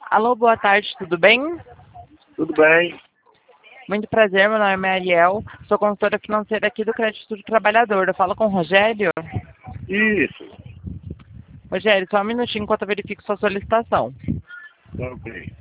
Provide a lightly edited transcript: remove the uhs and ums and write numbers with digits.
Alô, boa tarde, tudo bem? Tudo bem? Muito prazer, meu nome é Ariel, sou consultora financeira aqui do Crédito do Trabalhador. Eu falo com o Rogério. Isso. Rogério, só um minutinho enquanto eu verifico sua solicitação. Ok.